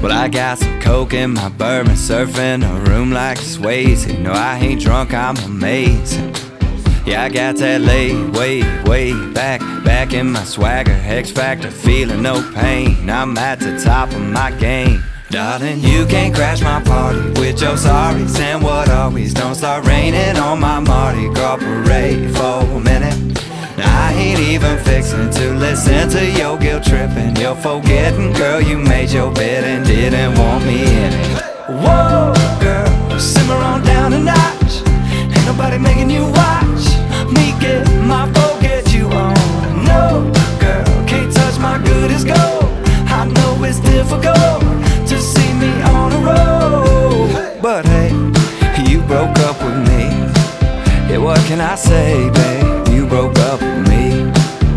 Well, I got some coke in my bourbon, surfing a room like Swayze. No, I ain't drunk, I'm amazing. Yeah, I got that laid way back in my swagger. X Factor, feeling no pain. I'm at the top of my game. Darling, you can't crash my party with your sorries and what always. Don't start raining on my Mardi Gras parade for a minute. Now I ain't even fixing to listen to your guilt tripping. You're forgetting, girl, you made your bed and didn't want me in it. Whoa, girl, simmer on down a notch. Ain't nobody making you watch me get my forget you on. No, girl, can't touch my good as gold. I know it's difficult to see me on the road, but hey, you broke up with me. Yeah, what can I say, babe? You broke up with me.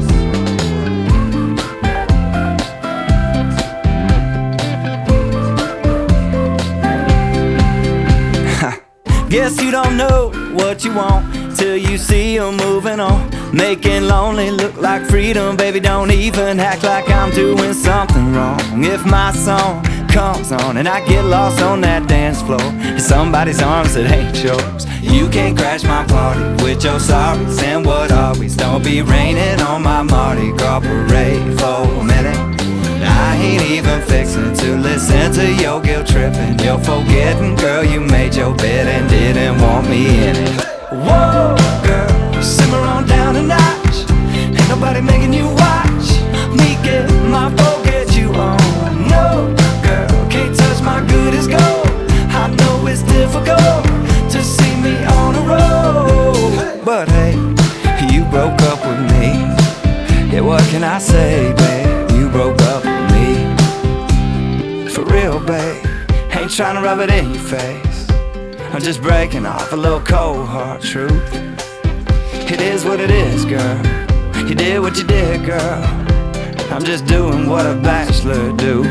Guess you don't know what you want till you see them moving on, making lonely look like freedom. Baby, don't even act like I'm doing something wrong. If my song comes on and I get lost on that dance floor in somebody's arms that ain't yours, you can't crash my party with your sorries and what always. Don't be raining on my Mardi Gras parade for a minute. I ain't even fixing to listen to your guilt tripping. You're forgetting, girl, you made your bed and didn't want me in it. Whoa, girl, simmer on down a notch. Ain't nobody making you watch me get my forget you on. No, girl, can't touch my good as gold. I know it's difficult to see me on the road, but hey, you broke up with me. Yeah, what can I say, babe? You broke up with me. For real, babe, ain't trying to rub it in your face. I'm just breaking off a little cold hard truth. It is what it is, girl. You did what you did, girl. I'm just doing what a bachelor do.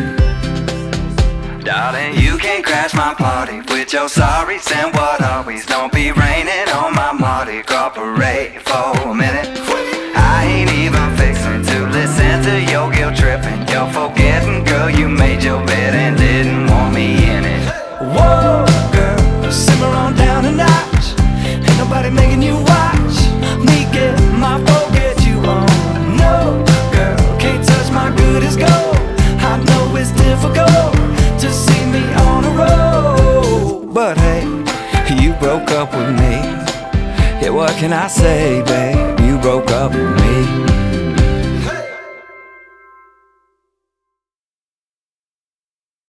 Darling, you can't crash my party with your sorries and what always. Don't be raining on my Mardi Gras parade for a minute. I ain't even fixing to listen to your guilt tripping. You're forgetting, girl, you made your bed and didn't want me in it. Whoa, girl, simmer on down a notch. Ain't nobody making you watch me get my forget you on. No, girl, can't touch my good as gold. I know it's difficult to see me on the road, but hey, you broke up with me. Yeah, what can I say, babe? You broke up with me.